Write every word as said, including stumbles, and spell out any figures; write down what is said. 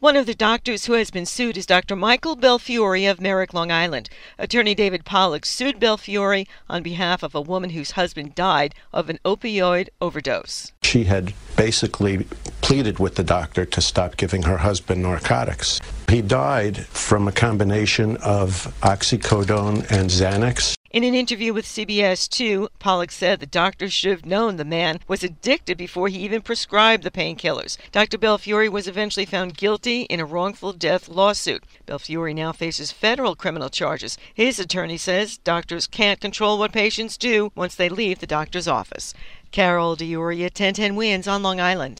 One of the doctors who has been sued is Doctor Michael Belfiore of Merrick, Long Island. Attorney David Pollack sued Belfiore on behalf of a woman whose husband died of an opioid overdose. She had basically pleaded with the doctor to stop giving her husband narcotics. He died from a combination of oxycodone and Xanax. In an interview with C B S two, Pollack said the doctor should have known the man was addicted before he even prescribed the painkillers. Doctor Belfiore was eventually found guilty in a wrongful death lawsuit. Belfiore now faces federal criminal charges. His attorney says doctors can't control what patients do once they leave the doctor's office. Carol D'Auria, ten ten Wins on Long Island.